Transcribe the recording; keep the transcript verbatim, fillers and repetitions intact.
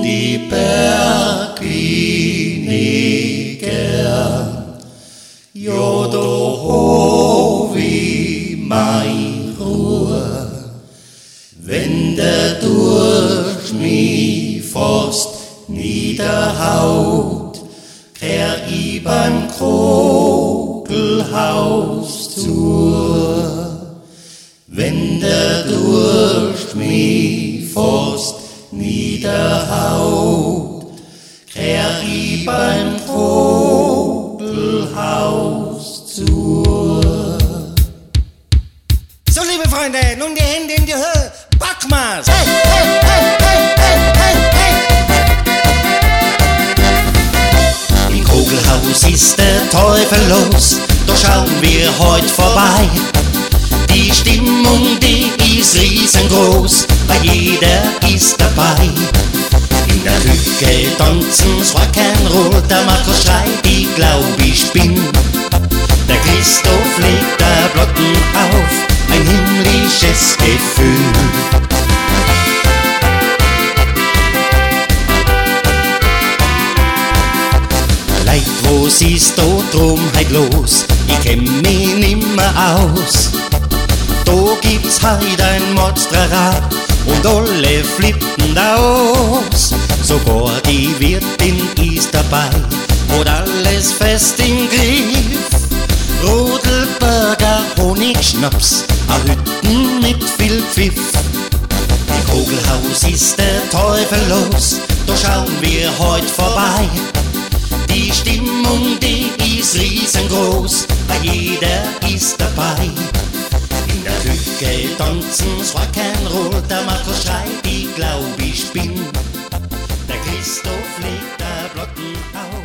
die Berg wie gern, jo do ho wie mein Ruhe, wenn der durch mi Forst niederhaut, kehr i beim Krogelhaus zu. Wenn der durch mi Forst niederhaut, kehr i beim Krogelhaus zu. So, liebe Freunde, nun die Hände in die Höhe. Backmaß! Hey, hey, hey, hey, hey, hey, hey! Im Krogelhaus ist der Teufel los, doch schauen wir heut vorbei. Die Stimmung, die ist riesengroß, weil jeder ist dabei. In der Küche tanzen's Rock'n'Roll, der Markus schreit, ich glaub, ich bin. Der Christoph legt der Blocken auf, ein himmlisches Gefühl. Leid, wo siehst du drum heut los? Ich kenn mich nimmer aus. Da gibt's heut ein Monsterrad und alle flippen aus. Sogar die Wirtin ist dabei, hat alles fest im Griff. Rodelberger Honigschnaps, a Hütten mit viel Pfiff. Im Krogelhaus ist der Teufel los, da schauen wir heut vorbei. Die Stimmung, die ist riesengroß, weil jeder ist dabei. In der Küche tanzen's Rock'n'Roll, der Markus schreit, ich glaub, ich bin. Der Christoph legt der Blocken auf.